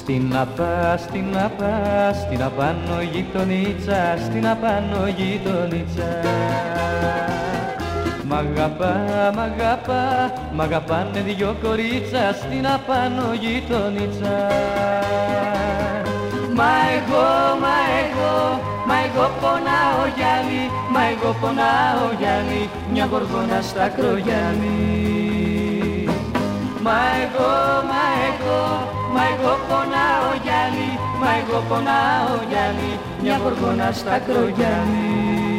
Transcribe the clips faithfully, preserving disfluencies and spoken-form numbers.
Στην απά, στην απά, στην απάνω γειτονίτσα, στην απάνω γειτονίτσα. Μ' αγαπά, μ' αγαπά, μ' αγαπάνε δυο κορίτσα, στην απάνω γειτονίτσα. Μα εγώ, μα εγώ, μα εγώ πονάω Γιάννη, μα εγώ πονάω Γιάννη, μια γοργόνα στα Κρογιάννη. Μα εγώ, μα εγώ, μα εγώ πονάω Γιάννη, μα εγώ πονάω Γιάννη, μια γοργόνα στα Κρογιάννη.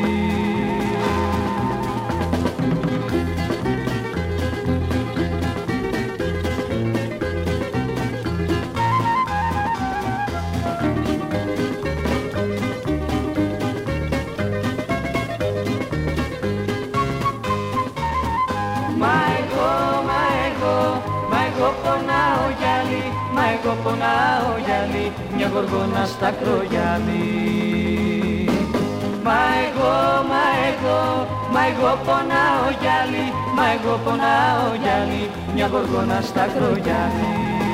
Εγώ πονάω Γιάννη, μια γοργόνα στα Κρογιάννη. Μα εγώ, μα εγώ, μα εγώ πονάω Γιάννη, μα εγώ πονάω Γιάννη, μια γοργόνα στα Κρογιάννη.